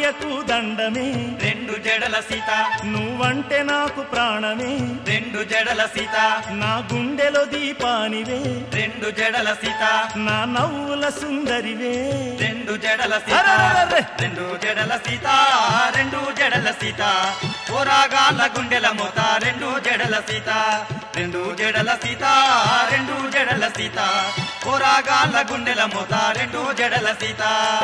అవ్వయ్యకు దండమే రెండు జడల సీత నువ్వంటే నాకు ప్రాణమే రెండు జడల సీత నా గుండెలో దీపానివే రెండు జడల సీత నా నవ్వుల సుందరివే రెండు జడల సీత రెండు జడల సీత రెండు జడల సీత పోరాగాళ్ళ గుండెల మోత రెండు జడల సీత రెండు జడల సీత రెండు జడల సీత పోరాగాళ్ళ గుండెల మోత రెండు జడల సీత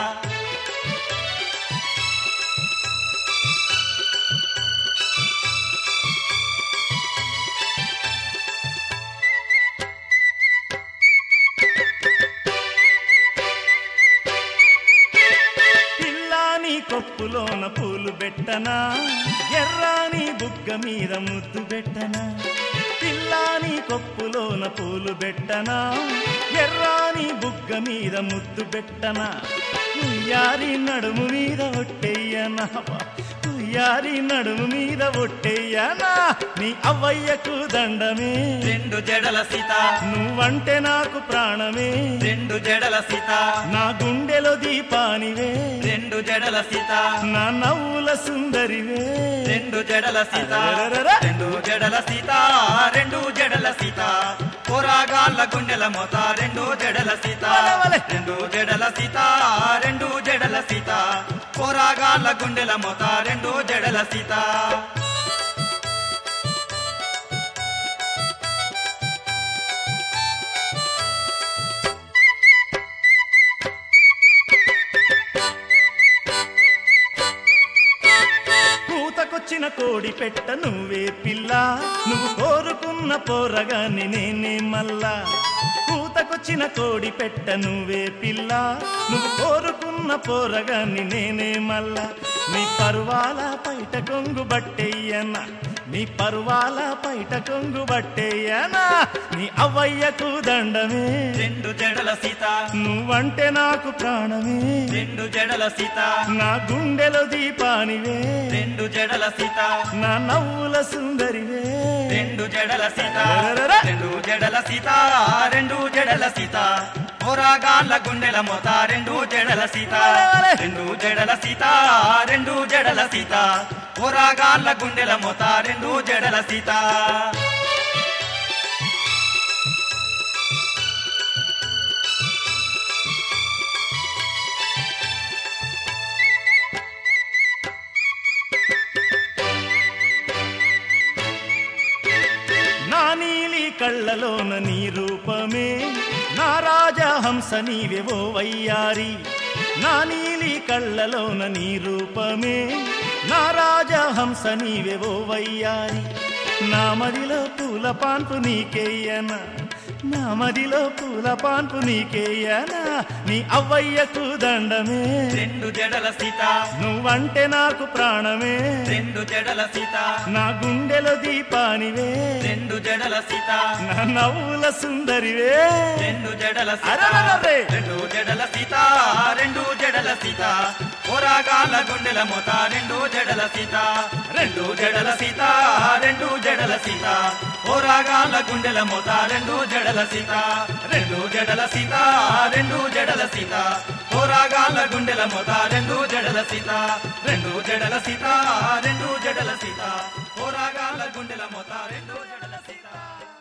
కొప్పులోన పూలు పెట్టనా ఎర్రాని బుగ్గ మీద ముద్దు పెట్టనా పిల్లాని కొప్పులోన పూలు పెట్టనా ఎర్రాని బుగ్గ మీద ముద్దు పెట్టనా ఉయ్యారి నడుము మీద ఒట్టెయ్యనా ఉయ్యారి నడుము మీద ఒట్టెయ్యనా నీ అవ్వయ్యకు దండమే రెండు జడల సీత నువ్వంటే నాకు ప్రాణమే రెండు జడల సీత నా గుండెలో దీపానివే రెండు జడల సీత నా నవ్వుల సుందరివే రెండు జడల సీత రెండు జడల సీత రెండు జడల సీత పోరాగాళ్ళ గుండెల మోత రెండు జడల సీత రెండు జడల సీత రెండు జడల సీత పోరాగాళ్ళ గుండెల మోత రెండు జడల సీత కూతకొచ్చిన కోడి పెట్ట నువ్వే పిల్ల నువ్వు కోరుకున్న పోరగాని నేనే మల్లా కూతకొచ్చిన కోడి పెట్ట నువ్వే పిల్ల నువ్వు కోరుకున్న పోరగాని నేనే మల్లా నీ పరువాల పైట కొంగు బట్టెయ్యనా నీ పరువాల పైట కొంగు బట్టెయ్యనా నీ అవ్వయ్యకు దండమే రెండు జడల సీత నువ్వంటే నాకు ప్రాణమే రెండు జడల సీత నా గుండెలో దీపానివే రెండు జడల సీత నా నవ్వుల సుందరివే రెండు జడల సీత రెండు జడల సీత రెండు జడల సీత పోరాగాళ్ళ గుండెల మోత రెండు జడల సీత రెండు జడల సీత రెండు జడల సీత పోరాగాళ్ళ గుండెల మోత రెండు జడల సీత నా నీలి కళ్ళలోన నీ రూపమే నా రాజహంస నీవెవో వయ్యారి నా నీలి కళ్ళలోన నీ రూపమే నా రాజహంస నీవెవో వయ్యారి నా మదిలో పూల పాన్పు నీకేయనా నా మదిలో పూల పాన్పు నీకేయనా నీ అవ్వయ్యకు దండమే రెండు జడల సీత నువ్వంటే నాకు ప్రాణమే రెండు జడల సీత నా గుండెలో దీపానివే రెండు జడల సీత నా నవ్వుల సుందరివే రెండు జడల సీత అరెరెరె! రెండు జడల సీత రెండు జడల సీత పోరాగాళ్ళ గుండెల మోత రెండు జడల సీత రెండు జడల సీత రెండు జడల సీత పోరాగాళ్ళ గుండెల మోత రెండు జడల సీత రెండు జడల సీత రెండు జడల సీత పోరాగాళ్ళ గుండెల మోత రెండు జడల సీత రెండు జడల సీత రెండు జడల సీత పోరాగాళ్ళ గుండెల మోత రెండు జడల సీత